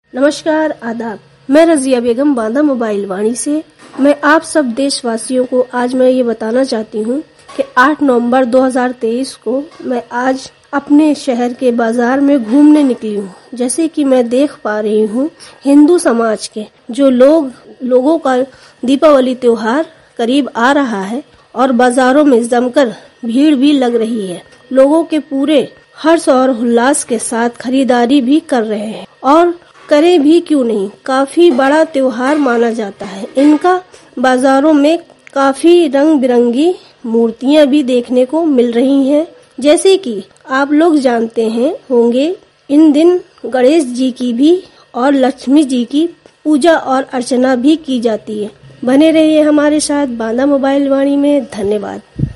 नमस्कार, आदाब। मैं रजिया बेगम बांदा मोबाइल वाणी से मैं आप सब देशवासियों को आज मैं ये बताना चाहती हूँ कि 8 नवंबर 2023 को मैं आज अपने शहर के बाजार में घूमने निकली हूँ। जैसे कि मैं देख पा रही हूँ हिंदू समाज के जो लोगों का दीपावली त्योहार करीब आ रहा है और बाजारों में जमकर भीड़ भी लग रही है। लोगों के पूरे हर्ष और उल्लास के साथ खरीदारी भी कर रहे हैं और करें भी क्यों नहीं, काफी बड़ा त्योहार माना जाता है। इनका बाजारों में काफी रंग बिरंगी मूर्तियां भी देखने को मिल रही हैं। जैसे कि आप लोग जानते हैं होंगे, इन दिन गणेश जी की भी और लक्ष्मी जी की पूजा और अर्चना भी की जाती है। बने रहिए हमारे साथ बांदा मोबाइल वाणी में। धन्यवाद।